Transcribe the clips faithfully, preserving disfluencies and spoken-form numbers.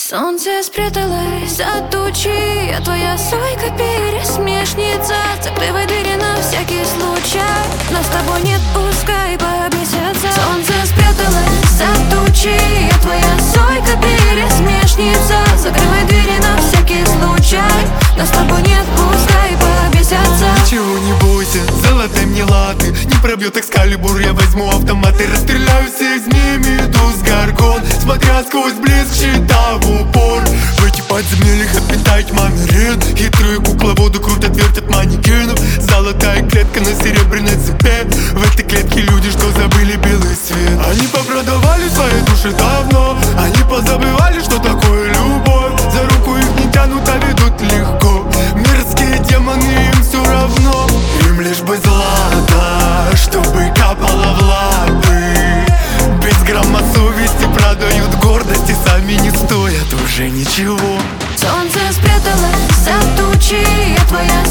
Солнце спряталось за тучи, я твоя сойка-пересмешница. Закрывай двери на всякий случай, нас с тобой нет, пускай побесятся. Солнце спряталось за тучи, я твоя сойка-пересмешница. Закрывай двери на всякий случай, нас с тобой нет, пускай побесятся. Ничего не бойся, золотой мне латы. Не пробьет экскалибур, я возьму автомат и расстреляю всех змей, медуз, горгон. Смотря сквозь блеск щита в упор, в этих подземельях обитает тьма мирен. Хитрые кукловоды крутят, вертят манекенов. Золотая клетка на серебряной цепи. В этой клетке люди, что забыли белый свет. Они попродавали свои души давно. Они позабывали, что такое любовь. За руку их не тянут, а ведут легко. Мирские демоны, им все равно. Им лишь бы злато, чтобы капало в лапы. Без грамма совести продают гордость и сами не стоят уже ничего. Солнце спряталось за тучи, я твоя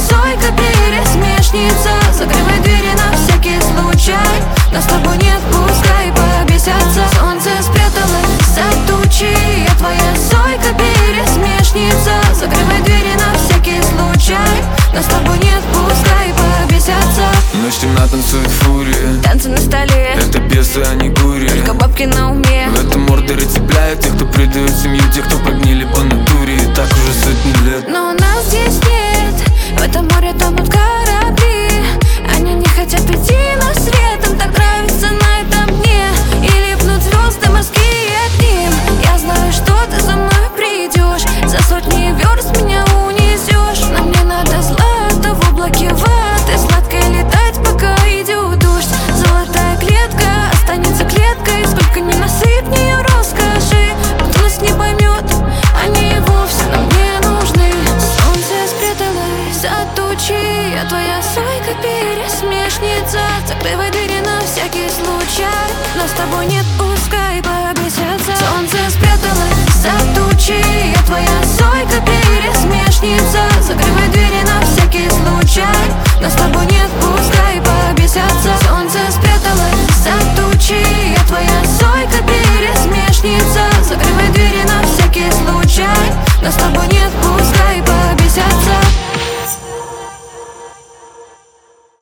сойка-пересмешница. Закрывай двери на всякий случай, нас с тобой нет, пускай побесятся. Солнце спряталось за тучи, я твоя сойка-пересмешница. Закрывай двери на всякий случай, нас с тобой нет, пускай побесятся. Ночь темна, танцует фурия, танцы на столе, это бесы, а не гури. только бабки на уме. В этом ордере цепляют тех, кто предает семью, тех, кто погнили по натуре. И так уже сотни лет. Но нас здесь нет, в этом море тонут корабли. Они не хотят идти на свет, им так нравится на этом дне. И липнут звезды морские к ним. Я знаю, что ты за мной придешь, за сотни верст меня унесешь. Но мне надо злато в облаке ваты, сладко летать, пока идет дождь. Золотая клетка останется клеткой, сколько ни насыпь в нее роскоши. Кто нас не поймет, они и вовсе нам не нужны. Солнце спряталось за тучи, я твоя сойка-пересмешница. Закрывай двери на всякий случай, нас с тобой нет, пускай побесятся. Солнце спряталось за тучи, я твоя сойка-пересмешница. Закрывай двери на всякий случай, нас с тобой